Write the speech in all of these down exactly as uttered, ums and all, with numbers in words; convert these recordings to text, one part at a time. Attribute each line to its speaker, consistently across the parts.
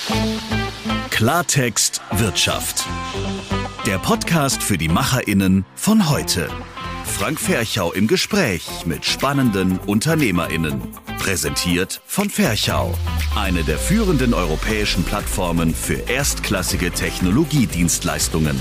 Speaker 1: Klartext Wirtschaft. Der Podcast für die MacherInnen von heute. Frank Ferchau im Gespräch mit spannenden UnternehmerInnen. Präsentiert von Ferchau, eine der führenden europäischen Plattformen für erstklassige Technologiedienstleistungen.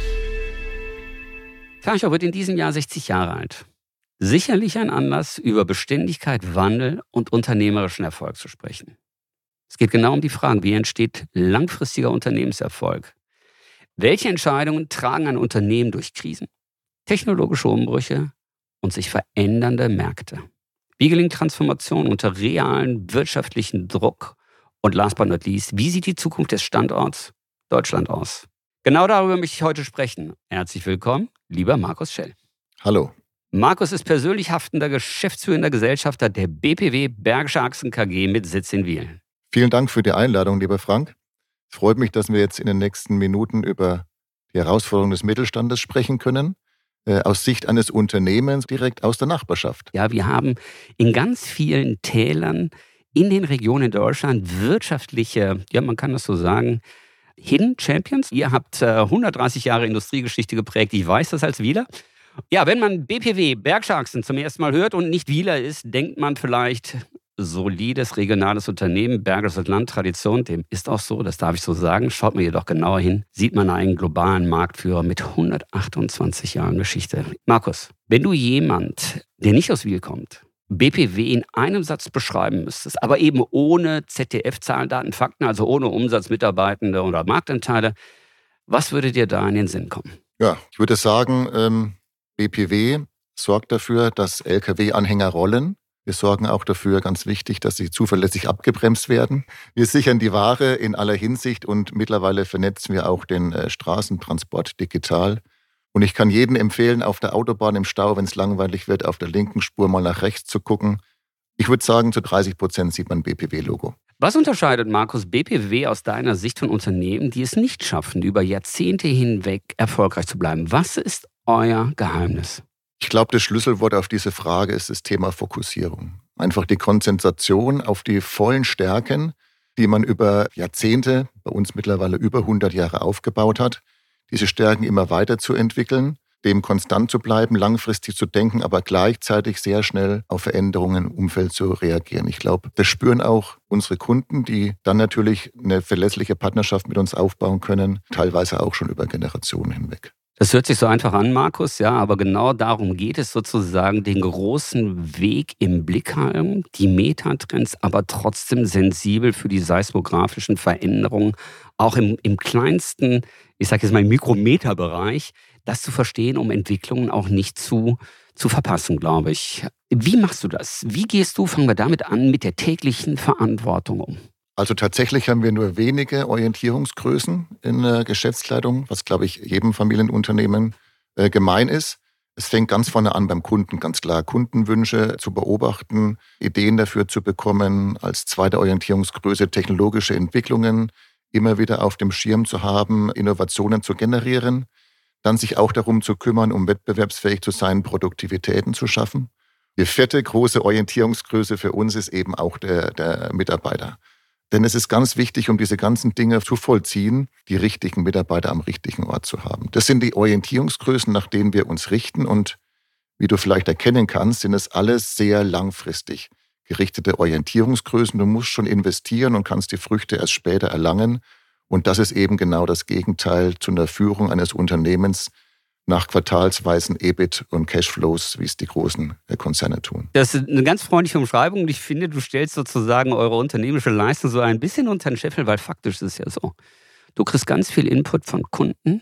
Speaker 2: Ferchau wird in diesem Jahr sechzig Jahre alt. Sicherlich ein Anlass, über Beständigkeit, Wandel und unternehmerischen Erfolg zu sprechen. Es geht genau um die Fragen, wie entsteht langfristiger Unternehmenserfolg? Welche Entscheidungen tragen ein Unternehmen durch Krisen, technologische Umbrüche und sich verändernde Märkte? Wie gelingt Transformation unter realen wirtschaftlichen Druck? Und last but not least, wie sieht die Zukunft des Standorts Deutschland aus? Genau darüber möchte ich heute sprechen. Herzlich willkommen, lieber Markus Schell.
Speaker 3: Hallo.
Speaker 2: Markus ist persönlich haftender geschäftsführender Gesellschafter der B P W Bergische Achsen K G mit Sitz in Wiel.
Speaker 3: Vielen Dank für die Einladung, lieber Frank. Es freut mich, dass wir jetzt in den nächsten Minuten über die Herausforderungen des Mittelstandes sprechen können, äh, aus Sicht eines Unternehmens direkt aus der Nachbarschaft.
Speaker 2: Ja, wir haben in ganz vielen Tälern in den Regionen Deutschland wirtschaftliche, ja, man kann das so sagen, Hidden Champions. Ihr habt äh, hundertdreißig Jahre Industriegeschichte geprägt, ich weiß das als Wieler. Ja, wenn man B P W Bergische Achsen zum ersten Mal hört und nicht Wieler ist, denkt man vielleicht, solides regionales Unternehmen, Bergisches Land, Tradition, dem ist auch so, das darf ich so sagen. Schaut man jedoch genauer hin, sieht man einen globalen Marktführer mit hundertachtundzwanzig Jahren Geschichte. Markus, wenn du jemand, der nicht aus Wiel kommt, B P W in einem Satz beschreiben müsstest, aber eben ohne Z D F-Zahlen, Daten, Fakten, also ohne Umsatz, Mitarbeitende oder Marktanteile, was würde dir da in den Sinn kommen?
Speaker 3: Ja, ich würde sagen, ähm, B P W sorgt dafür, dass L K W-Anhänger rollen. Wir sorgen auch dafür, ganz wichtig, dass sie zuverlässig abgebremst werden. Wir sichern die Ware in aller Hinsicht und mittlerweile vernetzen wir auch den äh, Straßentransport digital. Und ich kann jedem empfehlen, auf der Autobahn im Stau, wenn es langweilig wird, auf der linken Spur mal nach rechts zu gucken. Ich würde sagen, zu dreißig Prozent sieht man ein B P W-Logo.
Speaker 2: Was unterscheidet, Markus, B P W aus deiner Sicht von Unternehmen, die es nicht schaffen, über Jahrzehnte hinweg erfolgreich zu bleiben? Was ist euer Geheimnis?
Speaker 3: Ich glaube, das Schlüsselwort auf diese Frage ist das Thema Fokussierung. Einfach die Konzentration auf die vollen Stärken, die man über Jahrzehnte, bei uns mittlerweile über hundert Jahre aufgebaut hat. Diese Stärken immer weiterzuentwickeln, dem konstant zu bleiben, langfristig zu denken, aber gleichzeitig sehr schnell auf Veränderungen im Umfeld zu reagieren. Ich glaube, das spüren auch unsere Kunden, die dann natürlich eine verlässliche Partnerschaft mit uns aufbauen können, teilweise auch schon über Generationen hinweg.
Speaker 2: Das hört sich so einfach an, Markus, ja, aber genau darum geht es sozusagen, den großen Weg im Blick haben, die Metatrends, aber trotzdem sensibel für die seismografischen Veränderungen, auch im, im kleinsten, ich sage jetzt mal im Mikrometerbereich, das zu verstehen, um Entwicklungen auch nicht zu, zu verpassen, glaube ich. Wie machst du das? Wie gehst du, fangen wir damit an, mit der täglichen Verantwortung um?
Speaker 3: Also tatsächlich haben wir nur wenige Orientierungsgrößen in der Geschäftskleidung, was, glaube ich, jedem Familienunternehmen äh, gemein ist. Es fängt ganz vorne an beim Kunden, ganz klar. Kundenwünsche zu beobachten, Ideen dafür zu bekommen, als zweite Orientierungsgröße technologische Entwicklungen immer wieder auf dem Schirm zu haben, Innovationen zu generieren, dann sich auch darum zu kümmern, um wettbewerbsfähig zu sein, Produktivitäten zu schaffen. Die vierte große Orientierungsgröße für uns ist eben auch der, der Mitarbeiter. Denn es ist ganz wichtig, um diese ganzen Dinge zu vollziehen, die richtigen Mitarbeiter am richtigen Ort zu haben. Das sind die Orientierungsgrößen, nach denen wir uns richten. Und wie du vielleicht erkennen kannst, sind es alles sehr langfristig gerichtete Orientierungsgrößen. Du musst schon investieren und kannst die Früchte erst später erlangen. Und das ist eben genau das Gegenteil zu einer Führung eines Unternehmens nach quartalsweisen E B I T und Cashflows, wie es die großen Konzerne tun.
Speaker 2: Das ist eine ganz freundliche Umschreibung und ich finde, du stellst sozusagen eure unternehmerische Leistung so ein bisschen unter den Scheffel, weil faktisch ist es ja so. Du kriegst ganz viel Input von Kunden,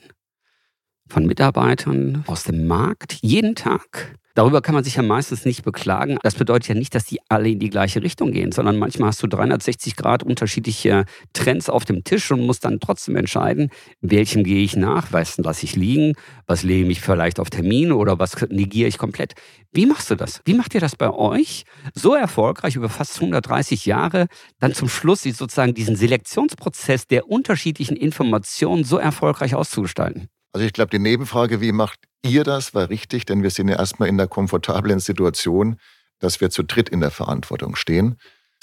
Speaker 2: von Mitarbeitern, aus dem Markt, jeden Tag. Darüber kann man sich ja meistens nicht beklagen. Das bedeutet ja nicht, dass die alle in die gleiche Richtung gehen, sondern manchmal hast du dreihundertsechzig Grad unterschiedliche Trends auf dem Tisch und musst dann trotzdem entscheiden, welchem gehe ich nach, was lasse ich liegen, was lege ich vielleicht auf Termin oder was negiere ich komplett. Wie machst du das? Wie macht ihr das bei euch so erfolgreich über fast hundertdreißig Jahre, dann zum Schluss sozusagen diesen Selektionsprozess der unterschiedlichen Informationen so erfolgreich auszugestalten?
Speaker 3: Also ich glaube, die Nebenfrage, wie macht ihr das, war richtig, denn wir sind ja erstmal in der komfortablen Situation, dass wir zu dritt in der Verantwortung stehen.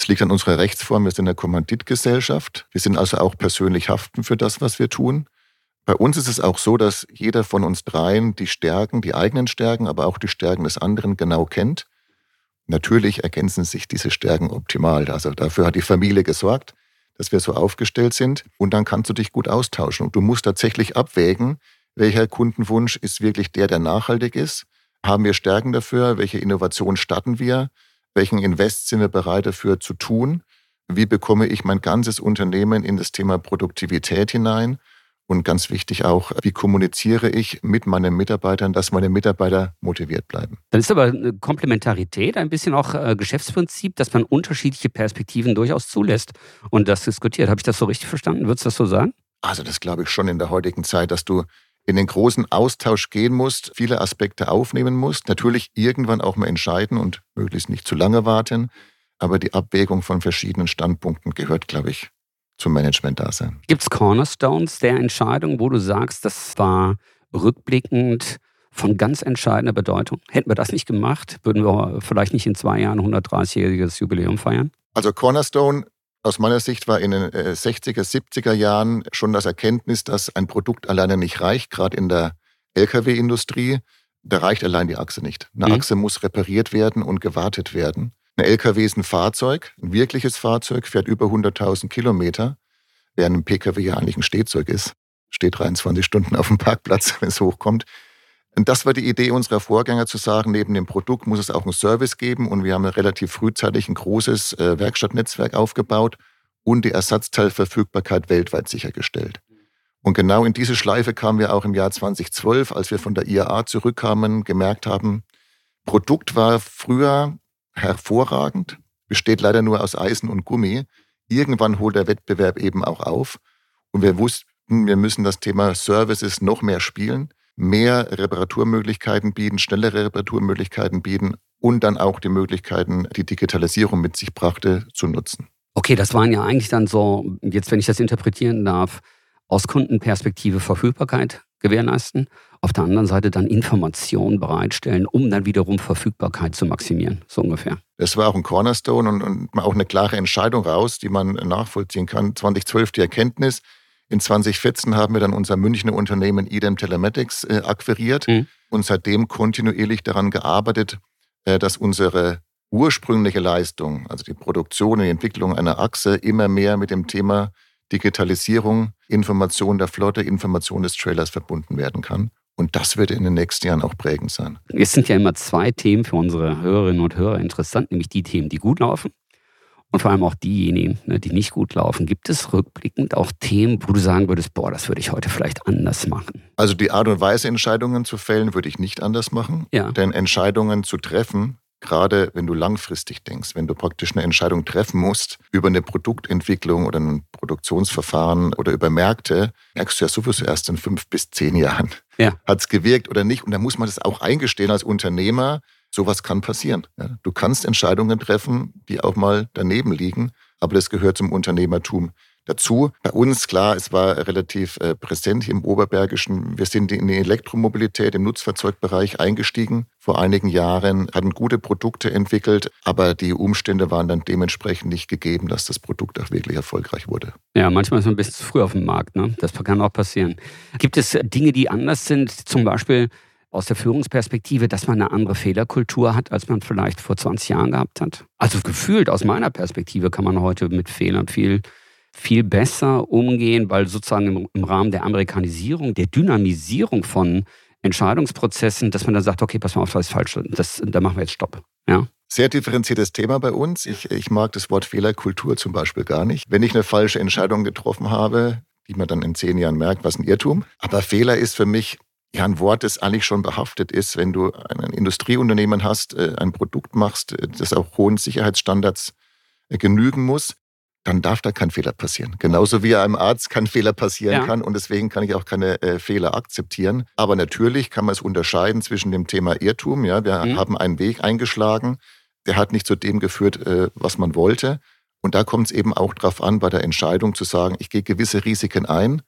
Speaker 3: Es liegt an unserer Rechtsform, wir sind eine Kommanditgesellschaft. Wir sind also auch persönlich haften für das, was wir tun. Bei uns ist es auch so, dass jeder von uns dreien die Stärken, die eigenen Stärken, aber auch die Stärken des anderen genau kennt. Natürlich ergänzen sich diese Stärken optimal. Also dafür hat die Familie gesorgt, dass wir so aufgestellt sind. Und dann kannst du dich gut austauschen. Und du musst tatsächlich abwägen, welcher Kundenwunsch ist wirklich der, der nachhaltig ist. Haben wir Stärken dafür? Welche Innovation starten wir? Welchen Invest sind wir bereit dafür zu tun? Wie bekomme ich mein ganzes Unternehmen in das Thema Produktivität hinein? Und ganz wichtig auch, wie kommuniziere ich mit meinen Mitarbeitern, dass meine Mitarbeiter motiviert bleiben?
Speaker 2: Dann ist aber eine Komplementarität ein bisschen auch äh, Geschäftsprinzip, dass man unterschiedliche Perspektiven durchaus zulässt und das diskutiert. Habe ich das so richtig verstanden? Würdest du das so sagen?
Speaker 3: Also das glaube ich schon in der heutigen Zeit, dass du in den großen Austausch gehen musst, viele Aspekte aufnehmen musst, natürlich irgendwann auch mal entscheiden und möglichst nicht zu lange warten. Aber die Abwägung von verschiedenen Standpunkten gehört, glaube ich, zum Management-Dasein.
Speaker 2: Gibt es Cornerstones der Entscheidung, wo du sagst, das war rückblickend von ganz entscheidender Bedeutung? Hätten wir das nicht gemacht, würden wir vielleicht nicht in zwei Jahren hundertdreißigjähriges Jubiläum feiern?
Speaker 3: Also Cornerstone aus meiner Sicht war in den sechziger, siebziger Jahren schon das Erkenntnis, dass ein Produkt alleine nicht reicht, gerade in der L K W-Industrie. Da reicht allein die Achse nicht. Eine mhm. Achse muss repariert werden und gewartet werden. Ein L K W ist ein Fahrzeug, ein wirkliches Fahrzeug, fährt über hunderttausend Kilometer, während ein P K W ja eigentlich ein Stehzeug ist. Steht dreiundzwanzig Stunden auf dem Parkplatz, wenn es hochkommt. Und das war die Idee unserer Vorgänger zu sagen, neben dem Produkt muss es auch einen Service geben. Und wir haben relativ frühzeitig ein großes äh, Werkstattnetzwerk aufgebaut und die Ersatzteilverfügbarkeit weltweit sichergestellt. Und genau in diese Schleife kamen wir auch im Jahr zweitausendzwölf, als wir von der I A A zurückkamen, gemerkt haben, Produkt war früher hervorragend, besteht leider nur aus Eisen und Gummi. Irgendwann holt der Wettbewerb eben auch auf. Und wir wussten, wir müssen das Thema Services noch mehr spielen, mehr Reparaturmöglichkeiten bieten, schnellere Reparaturmöglichkeiten bieten und dann auch die Möglichkeiten, die Digitalisierung mit sich brachte, zu nutzen.
Speaker 2: Okay, das waren ja eigentlich dann so, jetzt wenn ich das interpretieren darf, aus Kundenperspektive Verfügbarkeit gewährleisten, auf der anderen Seite dann Informationen bereitstellen, um dann wiederum Verfügbarkeit zu maximieren, so ungefähr.
Speaker 3: Das war auch ein Cornerstone und, und auch eine klare Entscheidung raus, die man nachvollziehen kann. zweitausendzwölf die Erkenntnis. In zweitausendvierzehn haben wir dann unser Münchner Unternehmen Idem Telematics äh, akquiriert mhm. und seitdem kontinuierlich daran gearbeitet, äh, dass unsere ursprüngliche Leistung, also die Produktion und die Entwicklung einer Achse, immer mehr mit dem Thema Digitalisierung, Information der Flotte, Information des Trailers verbunden werden kann. Und das wird in den nächsten Jahren auch prägend sein.
Speaker 2: Es sind ja immer zwei Themen für unsere Hörerinnen und Hörer interessant, nämlich die Themen, die gut laufen. Und vor allem auch diejenigen, die nicht gut laufen. Gibt es rückblickend auch Themen, wo du sagen würdest, boah, das würde ich heute vielleicht anders machen?
Speaker 3: Also die Art und Weise, Entscheidungen zu fällen, würde ich nicht anders machen.
Speaker 2: Ja.
Speaker 3: Denn Entscheidungen zu treffen, gerade wenn du langfristig denkst, wenn du praktisch eine Entscheidung treffen musst über eine Produktentwicklung oder ein Produktionsverfahren oder über Märkte, merkst du ja sowieso erst in fünf bis zehn Jahren.
Speaker 2: Ja.
Speaker 3: Hat es gewirkt oder nicht? Und da muss man das auch eingestehen als Unternehmer. Sowas kann passieren. Ja, du kannst Entscheidungen treffen, die auch mal daneben liegen, aber das gehört zum Unternehmertum dazu. Bei uns, klar, es war relativ äh, präsent hier im Oberbergischen. Wir sind in die Elektromobilität im Nutzfahrzeugbereich eingestiegen vor einigen Jahren, hatten gute Produkte entwickelt, aber die Umstände waren dann dementsprechend nicht gegeben, dass das Produkt auch wirklich erfolgreich wurde.
Speaker 2: Ja, manchmal ist man ein bisschen zu früh auf dem Markt, ne? Das kann auch passieren. Gibt es Dinge, die anders sind, zum Beispiel aus der Führungsperspektive, dass man eine andere Fehlerkultur hat, als man vielleicht vor zwanzig Jahren gehabt hat? Also gefühlt aus meiner Perspektive kann man heute mit Fehlern viel, viel besser umgehen, weil sozusagen im, im Rahmen der Amerikanisierung, der Dynamisierung von Entscheidungsprozessen, dass man dann sagt, okay, pass mal auf, das ist falsch, das, da machen wir jetzt Stopp. Ja?
Speaker 3: Sehr differenziertes Thema bei uns. Ich, ich mag das Wort Fehlerkultur zum Beispiel gar nicht. Wenn ich eine falsche Entscheidung getroffen habe, die man dann in zehn Jahren merkt, was ein Irrtum. Aber Fehler ist für mich ja ein Wort, das eigentlich schon behaftet ist, wenn du ein Industrieunternehmen hast, ein Produkt machst, das auch hohen Sicherheitsstandards genügen muss, dann darf da kein Fehler passieren. Genauso wie einem Arzt kein Fehler passieren ja. kann und deswegen kann ich auch keine äh, Fehler akzeptieren. Aber natürlich kann man es unterscheiden zwischen dem Thema Irrtum. Ja, wir mhm. haben einen Weg eingeschlagen, der hat nicht zu dem geführt, äh, was man wollte. Und da kommt es eben auch darauf an, bei der Entscheidung zu sagen, ich gehe gewisse Risiken ein,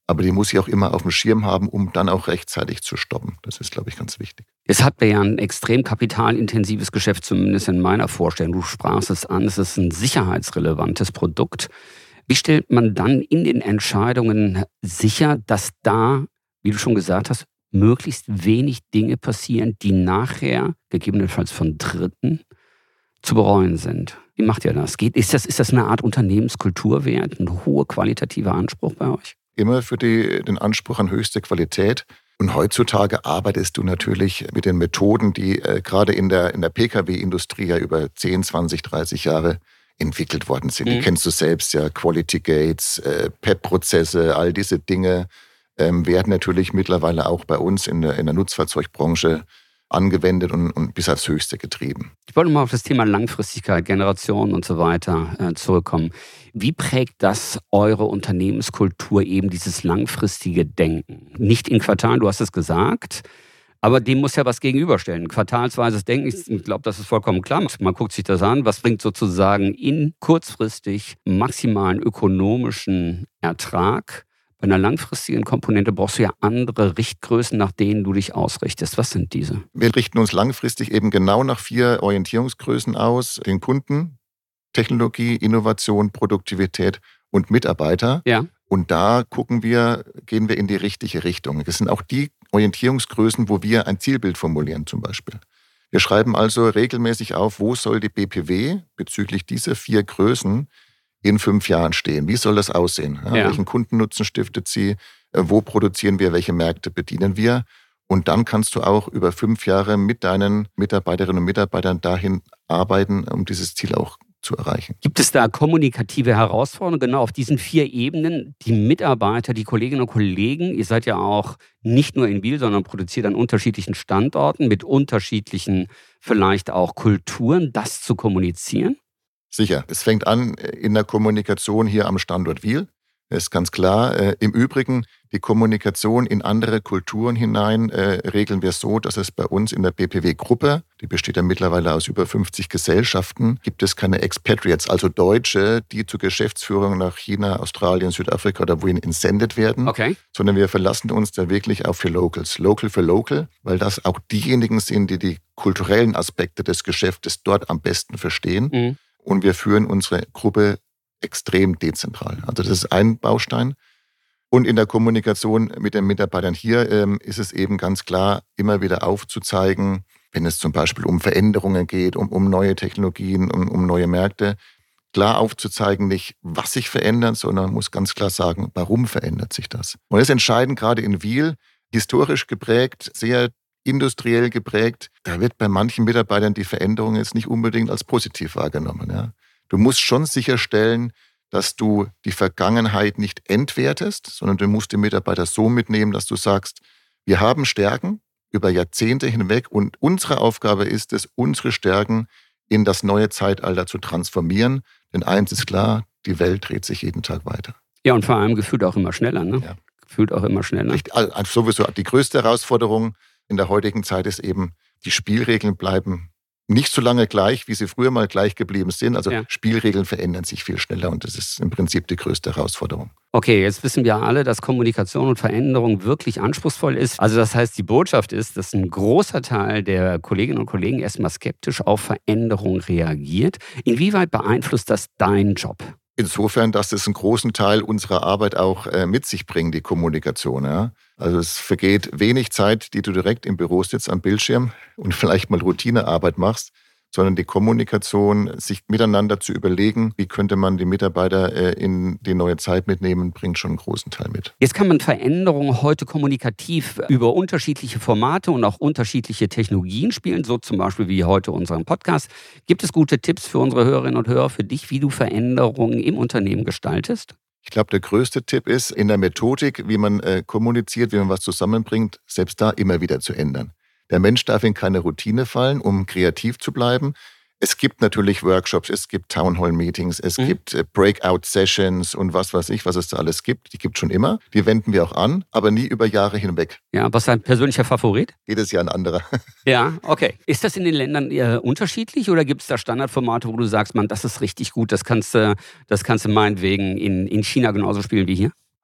Speaker 3: Aber die muss ich auch immer auf dem Schirm haben, um dann auch rechtzeitig zu stoppen. Das ist, glaube ich, ganz wichtig.
Speaker 2: Es hat ja ein extrem kapitalintensives Geschäft, zumindest in meiner Vorstellung. Du sprachst es an, es ist ein sicherheitsrelevantes Produkt. Wie stellt man dann in den Entscheidungen sicher, dass da, wie du schon gesagt hast, möglichst wenig Dinge passieren, die nachher, gegebenenfalls von Dritten, zu bereuen sind? Wie macht ihr das? Geht, ist das, ist das eine Art Unternehmenskulturwert, ein hoher qualitativer Anspruch bei euch?
Speaker 3: Immer für die, den Anspruch an höchste Qualität. Und heutzutage arbeitest du natürlich mit den Methoden, die äh, gerade in der, in der P K W-Industrie ja über zehn, zwanzig, dreißig Jahre entwickelt worden sind. Mhm. Die kennst du selbst ja, Quality Gates, äh, P E P-Prozesse, all diese Dinge ähm, werden natürlich mittlerweile auch bei uns in der, in der Nutzfahrzeugbranche angewendet und, und bis aufs Höchste getrieben.
Speaker 2: Ich wollte mal auf das Thema Langfristigkeit, Generationen und so weiter äh, zurückkommen. Wie prägt das eure Unternehmenskultur, eben dieses langfristige Denken? Nicht in Quartalen, du hast es gesagt, aber dem muss ja was gegenüberstellen. Quartalsweises Denken, ich glaube, das ist vollkommen klar. Man guckt sich das an, was bringt sozusagen in kurzfristig maximalen ökonomischen Ertrag. Bei einer langfristigen Komponente brauchst du ja andere Richtgrößen, nach denen du dich ausrichtest. Was sind diese?
Speaker 3: Wir richten uns langfristig eben genau nach vier Orientierungsgrößen aus. Den Kunden, Technologie, Innovation, Produktivität und Mitarbeiter.
Speaker 2: Ja.
Speaker 3: Und da gucken wir, gehen wir in die richtige Richtung. Das sind auch die Orientierungsgrößen, wo wir ein Zielbild formulieren zum Beispiel. Wir schreiben also regelmäßig auf, wo soll die B P W bezüglich dieser vier Größen in fünf Jahren stehen. Wie soll das aussehen? Ja,
Speaker 2: ja.
Speaker 3: Welchen Kundennutzen stiftet sie? Wo produzieren wir? Welche Märkte bedienen wir? Und dann kannst du auch über fünf Jahre mit deinen Mitarbeiterinnen und Mitarbeitern dahin arbeiten, um dieses Ziel auch zu erreichen.
Speaker 2: Gibt es da kommunikative Herausforderungen genau auf diesen vier Ebenen? Die Mitarbeiter, die Kolleginnen und Kollegen, ihr seid ja auch nicht nur in Biel, sondern produziert an unterschiedlichen Standorten mit unterschiedlichen vielleicht auch Kulturen, das zu kommunizieren?
Speaker 3: Sicher. Es fängt an in der Kommunikation hier am Standort Wiel. Das ist ganz klar. Äh, Im Übrigen, die Kommunikation in andere Kulturen hinein äh, regeln wir so, dass es bei uns in der B P W-Gruppe, die besteht ja mittlerweile aus über fünfzig Gesellschaften, gibt es keine Expatriates, also Deutsche, die zur Geschäftsführung nach China, Australien, Südafrika oder wohin entsendet werden,
Speaker 2: okay.
Speaker 3: sondern wir verlassen uns da wirklich auf für Locals. Local für Local, weil das auch diejenigen sind, die die kulturellen Aspekte des Geschäftes dort am besten verstehen. Mhm. Und wir führen unsere Gruppe extrem dezentral. Also das ist ein Baustein. Und in der Kommunikation mit den Mitarbeitern hier ähm, ist es eben ganz klar, immer wieder aufzuzeigen, wenn es zum Beispiel um Veränderungen geht, um, um neue Technologien, um, um neue Märkte, klar aufzuzeigen, nicht was sich verändert, sondern man muss ganz klar sagen, warum verändert sich das. Und das ist entscheidend, gerade in Wiel, historisch geprägt, sehr industriell geprägt, da wird bei manchen Mitarbeitern die Veränderung jetzt nicht unbedingt als positiv wahrgenommen. Ja. Du musst schon sicherstellen, dass du die Vergangenheit nicht entwertest, sondern du musst die Mitarbeiter so mitnehmen, dass du sagst, wir haben Stärken über Jahrzehnte hinweg und unsere Aufgabe ist es, unsere Stärken in das neue Zeitalter zu transformieren. Denn eins ist klar, die Welt dreht sich jeden Tag weiter.
Speaker 2: Ja, und vor allem gefühlt auch immer schneller. Ne?
Speaker 3: Ja.
Speaker 2: Gefühlt auch immer schneller.
Speaker 3: Richtig, also sowieso die größte Herausforderung in der heutigen Zeit ist eben, die Spielregeln bleiben nicht so lange gleich, wie sie früher mal gleich geblieben sind. Also ja. Spielregeln verändern sich viel schneller und das ist im Prinzip die größte Herausforderung.
Speaker 2: Okay, jetzt wissen wir alle, dass Kommunikation und Veränderung wirklich anspruchsvoll ist. Also das heißt, die Botschaft ist, dass ein großer Teil der Kolleginnen und Kollegen erstmal skeptisch auf Veränderung reagiert. Inwieweit beeinflusst das deinen Job?
Speaker 3: Insofern, dass es einen großen Teil unserer Arbeit auch äh, mit sich bringt, die Kommunikation. Ja? Also es vergeht wenig Zeit, die du direkt im Büro sitzt am Bildschirm und vielleicht mal Routinearbeit machst, sondern die Kommunikation, sich miteinander zu überlegen, wie könnte man die Mitarbeiter äh, in die neue Zeit mitnehmen, bringt schon einen großen Teil mit.
Speaker 2: Jetzt kann man Veränderungen heute kommunikativ über unterschiedliche Formate und auch unterschiedliche Technologien spielen, so zum Beispiel wie heute unseren Podcast. Gibt es gute Tipps für unsere Hörerinnen und Hörer, für dich, wie du Veränderungen im Unternehmen gestaltest?
Speaker 3: Ich glaube, der größte Tipp ist, in der Methodik, wie man äh, kommuniziert, wie man was zusammenbringt, selbst da immer wieder zu ändern. Der Mensch darf in keine Routine fallen, um kreativ zu bleiben. Es gibt natürlich Workshops, es gibt Townhall-Meetings, es mhm. gibt Breakout-Sessions und was weiß ich, was es da alles gibt. Die gibt es schon immer. Die wenden wir auch an, aber nie über Jahre hinweg.
Speaker 2: Ja, was ist dein persönlicher Favorit?
Speaker 3: Jedes Jahr ein anderer.
Speaker 2: Ja, okay. Ist das in den Ländern eher unterschiedlich oder gibt es da Standardformate, wo du sagst, Mann, das ist richtig gut, das kannst du, das kannst du meinetwegen in, in China genauso spielen wie hier?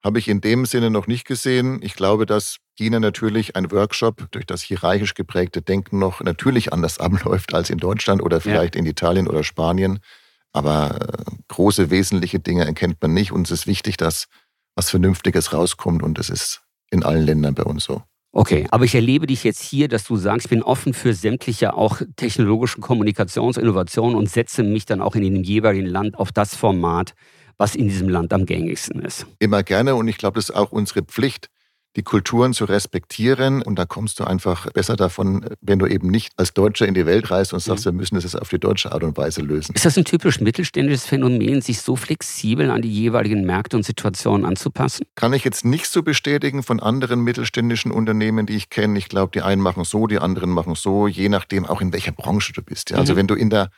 Speaker 3: habe ich in dem Sinne noch nicht gesehen. Ich glaube, dass China natürlich ein Workshop durch das hierarchisch geprägte Denken noch natürlich anders abläuft als in Deutschland oder vielleicht ja. in Italien oder Spanien. Aber äh, große, wesentliche Dinge erkennt man nicht. Uns ist wichtig, dass was Vernünftiges rauskommt und das ist in allen Ländern bei uns so.
Speaker 2: Okay, aber ich erlebe dich jetzt hier, dass du sagst, ich bin offen für sämtliche auch technologischen Kommunikationsinnovationen und setze mich dann auch in dem jeweiligen Land auf das Format, was in diesem Land am gängigsten ist.
Speaker 3: Immer gerne und ich glaube, das ist auch unsere Pflicht, die Kulturen zu respektieren und da kommst du einfach besser davon, wenn du eben nicht als Deutscher in die Welt reist und sagst, wir müssen das jetzt auf die deutsche Art und Weise lösen.
Speaker 2: Ist das ein typisch mittelständisches Phänomen, sich so flexibel an die jeweiligen Märkte und Situationen anzupassen?
Speaker 3: Kann ich jetzt nicht so bestätigen von anderen mittelständischen Unternehmen, die ich kenne. Ich glaube, die einen machen so, die anderen machen so, je nachdem auch in welcher Branche du bist. Ja. Also mhm. wenn du in der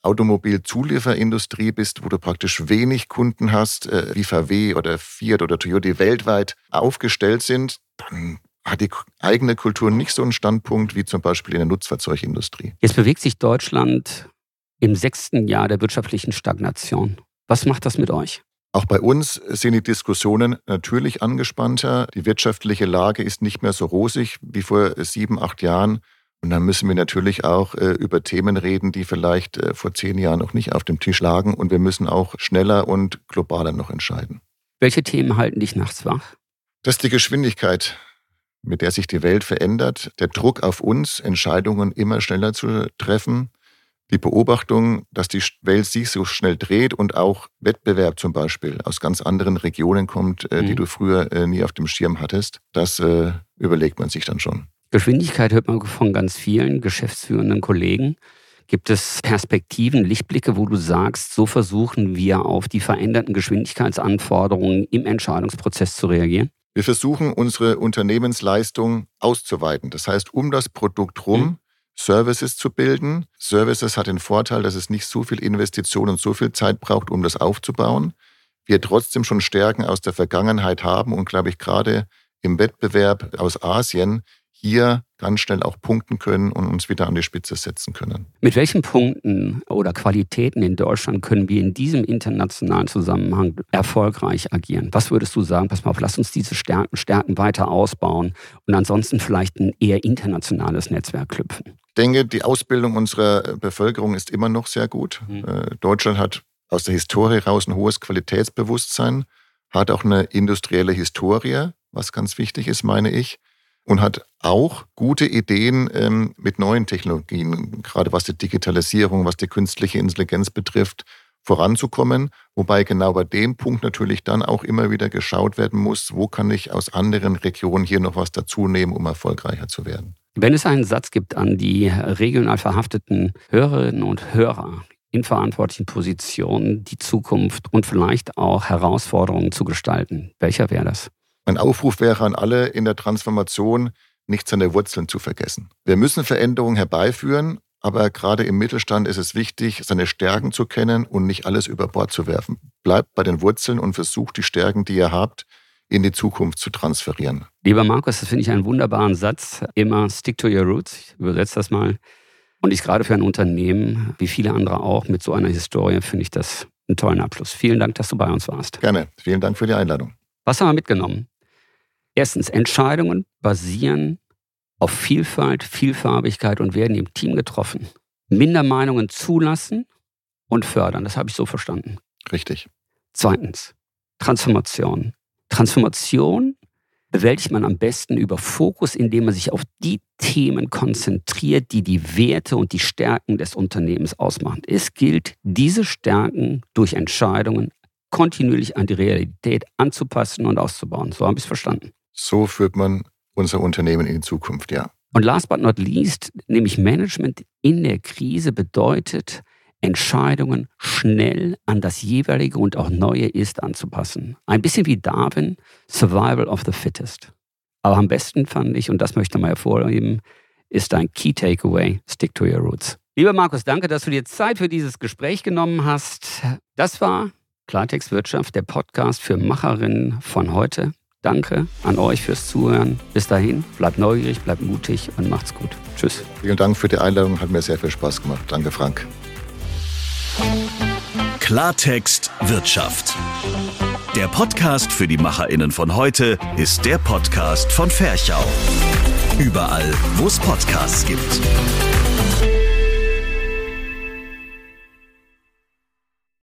Speaker 3: Automobilzulieferindustrie bist, wo du praktisch wenig Kunden hast, äh, wie V W oder Fiat oder Toyota, die weltweit aufgestellt sind, dann hat die eigene Kultur nicht so einen Standpunkt wie zum Beispiel in der Nutzfahrzeugindustrie.
Speaker 2: Jetzt bewegt sich Deutschland im sechsten Jahr der wirtschaftlichen Stagnation. Was macht das mit euch?
Speaker 3: Auch bei uns sind die Diskussionen natürlich angespannter. Die wirtschaftliche Lage ist nicht mehr so rosig wie vor sieben, acht Jahren. Und dann müssen wir natürlich auch äh, über Themen reden, die vielleicht äh, vor zehn Jahren noch nicht auf dem Tisch lagen. Und wir müssen auch schneller und globaler noch entscheiden.
Speaker 2: Welche Themen halten dich nachts wach?
Speaker 3: Das ist die Geschwindigkeit, mit der sich die Welt verändert. Der Druck auf uns, Entscheidungen immer schneller zu treffen. Die Beobachtung, dass die Welt sich so schnell dreht und auch Wettbewerb zum Beispiel aus ganz anderen Regionen kommt, äh, mhm. die du früher äh, nie auf dem Schirm hattest. Das äh, überlegt man sich dann schon.
Speaker 2: Geschwindigkeit hört man von ganz vielen geschäftsführenden Kollegen. Gibt es Perspektiven, Lichtblicke, wo du sagst, so versuchen wir auf die veränderten Geschwindigkeitsanforderungen im Entscheidungsprozess zu reagieren?
Speaker 3: Wir versuchen, unsere Unternehmensleistung auszuweiten. Das heißt, um das Produkt rum mhm. Services zu bilden. Services hat den Vorteil, dass es nicht so viel Investition und so viel Zeit braucht, um das aufzubauen. Wir trotzdem schon Stärken aus der Vergangenheit haben und, glaube ich, gerade im Wettbewerb aus Asien hier ganz schnell auch punkten können und uns wieder an die Spitze setzen können.
Speaker 2: Mit welchen Punkten oder Qualitäten in Deutschland können wir in diesem internationalen Zusammenhang erfolgreich agieren? Was würdest du sagen, pass mal auf, lass uns diese Stärken, Stärken weiter ausbauen und ansonsten vielleicht ein eher internationales Netzwerk knüpfen?
Speaker 3: Ich denke, die Ausbildung unserer Bevölkerung ist immer noch sehr gut. Mhm. Deutschland hat aus der Historie raus ein hohes Qualitätsbewusstsein, hat auch eine industrielle Historie, was ganz wichtig ist, meine ich. Und hat auch gute Ideen ähm, mit neuen Technologien, gerade was die Digitalisierung, was die künstliche Intelligenz betrifft, voranzukommen. Wobei genau bei dem Punkt natürlich dann auch immer wieder geschaut werden muss, wo kann ich aus anderen Regionen hier noch was dazu nehmen, um erfolgreicher zu werden.
Speaker 2: Wenn es einen Satz gibt an die regional verhafteten Hörerinnen und Hörer in verantwortlichen Positionen, die Zukunft und vielleicht auch Herausforderungen zu gestalten, welcher wäre das?
Speaker 3: Mein Aufruf wäre an alle in der Transformation, nicht seine Wurzeln zu vergessen. Wir müssen Veränderungen herbeiführen, aber gerade im Mittelstand ist es wichtig, seine Stärken zu kennen und nicht alles über Bord zu werfen. Bleibt bei den Wurzeln und versucht, die Stärken, die ihr habt, in die Zukunft zu transferieren.
Speaker 2: Lieber Markus, das finde ich einen wunderbaren Satz. Immer stick to your roots. Ich übersetze das mal. Und ich gerade für ein Unternehmen, wie viele andere auch, mit so einer Historie, finde ich das einen tollen Abschluss. Vielen Dank, dass du bei uns warst.
Speaker 3: Gerne. Vielen Dank für die Einladung.
Speaker 2: Was haben wir mitgenommen? Erstens, Entscheidungen basieren auf Vielfalt, Vielfarbigkeit und werden im Team getroffen. Mindermeinungen zulassen und fördern, das habe ich so verstanden.
Speaker 3: Richtig.
Speaker 2: Zweitens, Transformation. Transformation bewältigt man am besten über Fokus, indem man sich auf die Themen konzentriert, die die Werte und die Stärken des Unternehmens ausmachen. Es gilt, diese Stärken durch Entscheidungen kontinuierlich an die Realität anzupassen und auszubauen. So habe ich es verstanden.
Speaker 3: So führt man unser Unternehmen in die Zukunft, ja.
Speaker 2: Und last but not least, nämlich Management in der Krise bedeutet, Entscheidungen schnell an das jeweilige und auch neue Ist anzupassen. Ein bisschen wie Darwin, Survival of the Fittest. Aber am besten fand ich, und das möchte ich mal hervorheben, ist ein Key Takeaway, stick to your roots. Lieber Markus, danke, dass du dir Zeit für dieses Gespräch genommen hast. Das war Klartext Wirtschaft, der Podcast für Macherinnen von heute. Danke an euch fürs Zuhören. Bis dahin, bleibt neugierig, bleibt mutig und macht's gut. Tschüss.
Speaker 3: Vielen Dank für die Einladung, hat mir sehr viel Spaß gemacht. Danke, Frank.
Speaker 1: Klartext Wirtschaft. Der Podcast für die MacherInnen von heute ist der Podcast von Ferchau. Überall, wo es Podcasts gibt.